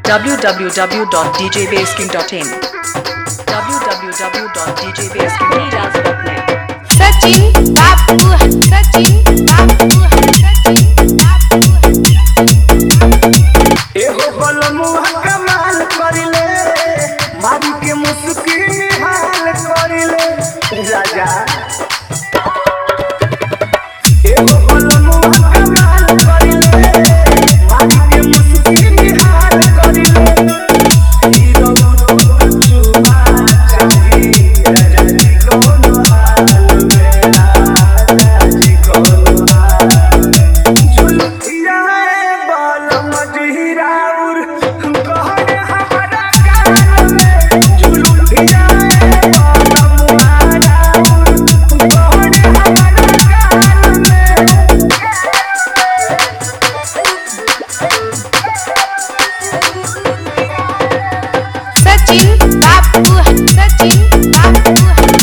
www.djbasking.in www.djbasking.in Sachin बाबू सचिन बाबू एहो बलमुआ कमाल करिले मारी के मुस्की निहाल करिले राजा एहो बलमुआ कमाल करिले मारी के मुस्की निहाल करिले हीरो चुमा चाही राजा जी कोनो हाल में राजा जी कोनो हाल झुलुकिया बलम जीराउर कहरे हमरा कान में झुलुकिया बलम माराउर कहरे हमरा कान में सचिन बाबू सचिन बाबू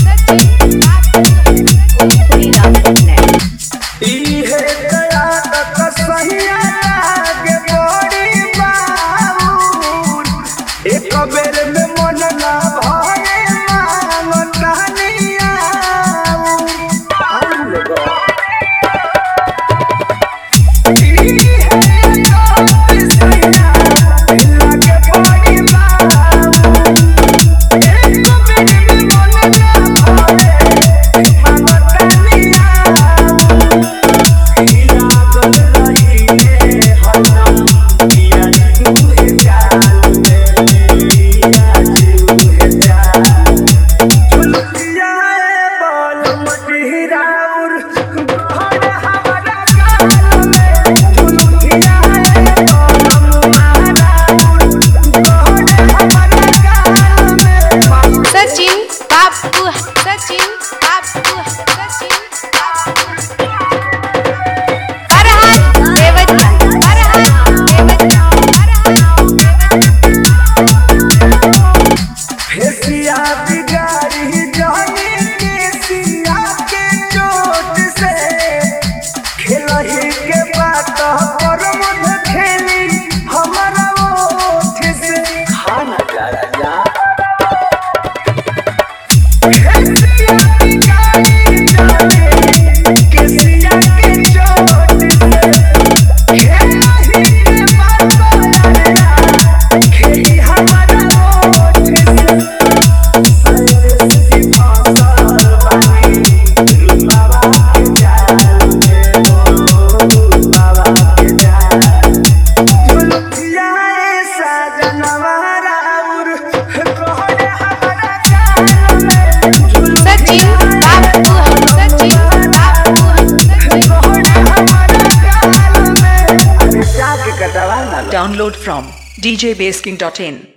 इहे दया तक सहिया लागे बड़ी बाबूर एक बेर में मन ना भरे मांगता निया सचिन बाबू सचिन बाबू सचिन फरहान देवरिया फरहान देवरिया फेसिया बिगाड़ी जाने के सिया के चोट से खेलही के बात पर मत खेली हमारा ओठ से खाना जा राजा फेसिया बिगाड़ी जाने के सिया के चोट से खेलही के बात पर खेली हमारा ओठ से सचिन बाबू सचिन बाबू कटवा Download from djbasking.in